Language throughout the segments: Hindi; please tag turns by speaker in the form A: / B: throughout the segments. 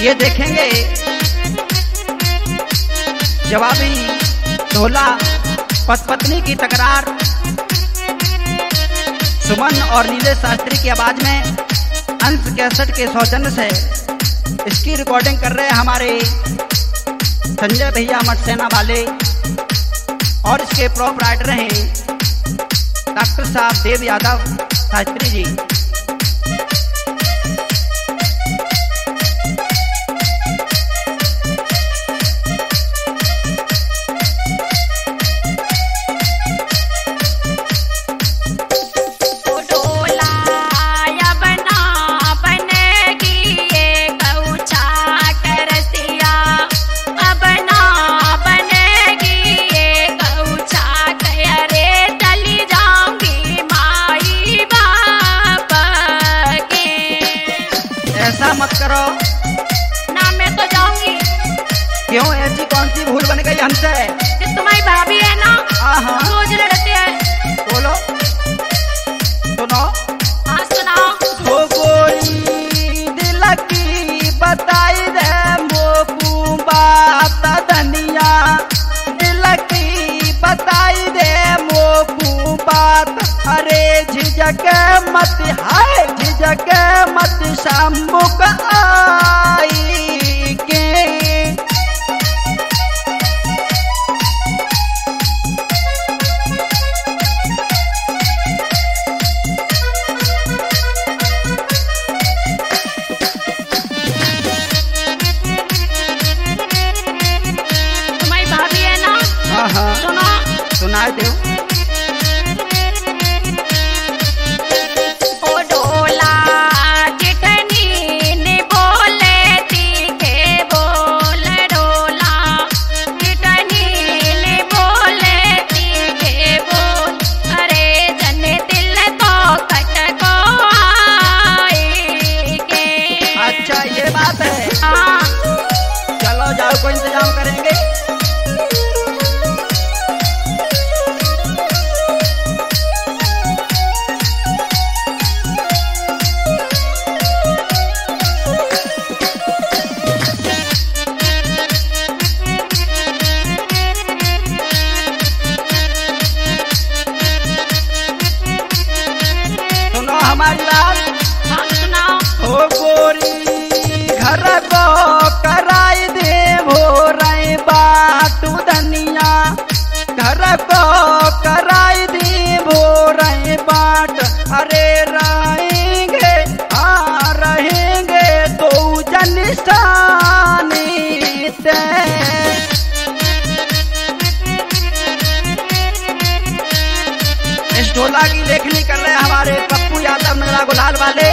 A: ये देखेंगे जवाबी ढोला पत्नी की तकरार सुमन और नीलेश शास्त्री की आवाज में अंश कैसेट के सौजन्य से इसकी रिकॉर्डिंग कर रहे हैं हमारे संजय भैया मटसेना वाले और इसके प्रोपराइटर हैं डॉक्टर साहब देव यादव शास्त्री जी। ऐसा मत करो
B: ना, मैं तो जाऊंगी।
A: क्यों? ऐसी कौन सी भूल बन गई हमसे?
B: कि तुम्हारी भाभी है ना, रोज लड़ते हैं।
A: बोलो, सुनो।
B: हाँ सुनाओ।
A: हो गोरी दिल की बताई दे मोकू बात धनिया, दिल की बताई दे मोकू बात। अरे झिझक मत, हाय झिझक मत शामुक आई के।
B: तुम्हारी भाभी है ना?
A: हाँ
B: सुनो,
A: सुनाए दो। को इंतजाम करेंगे। सुनो हमारी बात।
B: हाँ सुनाओ।
A: हो गोरी घर को कराई दे भोराई बाटू धनिया, घर को कराई दी भोराई बाट। अरे रहेंगे, हाँ रहेंगे तो जनिस्तानी ते। इस ढोला की लेखनी कर रहे हैं हमारे पप्पू यादव नगरा गुलाल वाले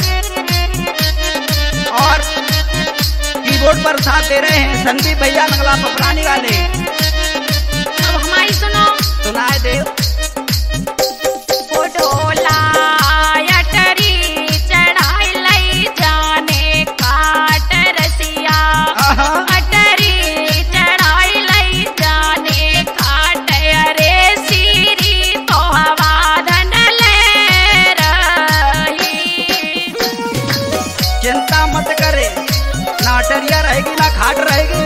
A: और कीबोर्ड पर साथ दे रहे हैं संदीप भैया नगला पपरानी वाले।
B: अब हमारी सुनो।
A: सुनाए देव।
B: ढोला अटरी चढ़ाई लई जाने काट रसिया, अटरी चढ़ाई लई जाने काट। अरे सीरी तो हवाधन ले रही।
A: चिंता मत करे, ना अटरिया रहेगी ना खाट रहेगी।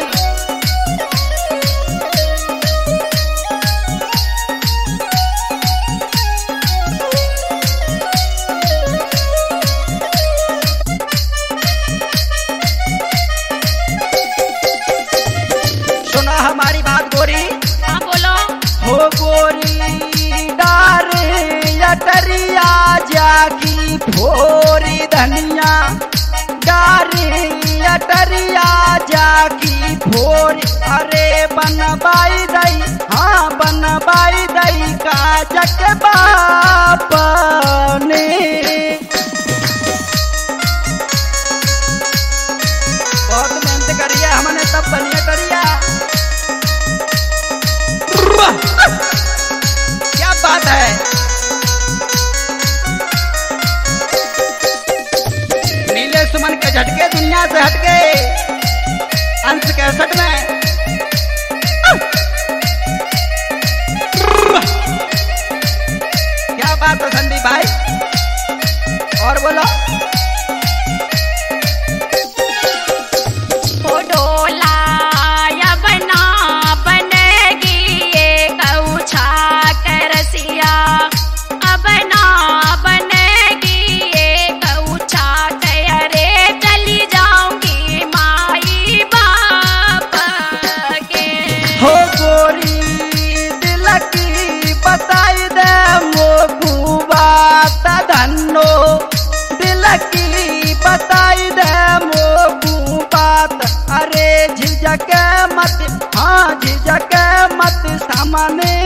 A: सुना हमारी बात गोरी।
B: हाँ बोलो।
A: हो गोरी डारे अटरिया जागी भोरी धनिया, डारे अटरिया जागी भोरी। अरे बनबाई दई, हाँ बनबाई दई काजक बाप ने। बहुत मेहनत करिए हमने तब बनिए करिया। क्या बात है। नीले सुमन के झटके दुनिया से हटके अंश कैसेट में। क्या बात है संदीप भाई, और बोलो। झिझक मत सामने